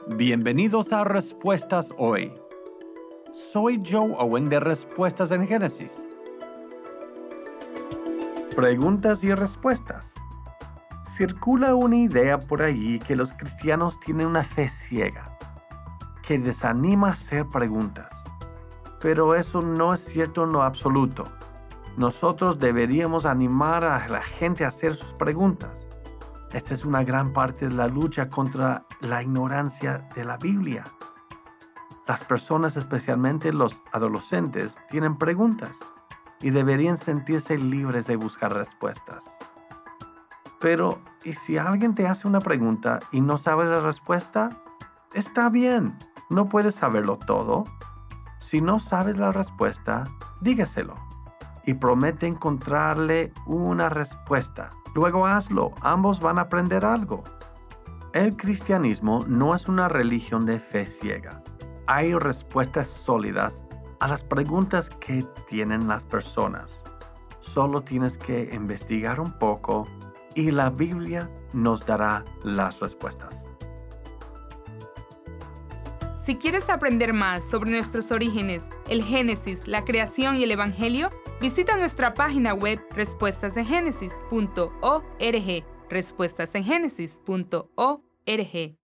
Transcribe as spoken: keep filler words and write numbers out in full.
Bienvenidos a Respuestas Hoy. Soy Joe Owen de Respuestas en Génesis. Preguntas y respuestas. Circula una idea por ahí que los cristianos tienen una fe ciega, que desanima a hacer preguntas. Pero eso no es cierto en lo absoluto. Nosotros deberíamos animar a la gente a hacer sus preguntas. Esta es una gran parte de la lucha contra la ignorancia de la Biblia. Las personas, especialmente los adolescentes, tienen preguntas y deberían sentirse libres de buscar respuestas. Pero, ¿y si alguien te hace una pregunta y no sabes la respuesta? Está bien, no puedes saberlo todo. Si no sabes la respuesta, dígaselo y promete encontrarle una respuesta. Luego hazlo, ambos van a aprender algo. El cristianismo no es una religión de fe ciega. Hay respuestas sólidas a las preguntas que tienen las personas. Solo tienes que investigar un poco y la Biblia nos dará las respuestas. Si quieres aprender más sobre nuestros orígenes, el Génesis, la creación y el Evangelio, visita nuestra página web respuestas en génesis punto org, respuestas en génesis punto org.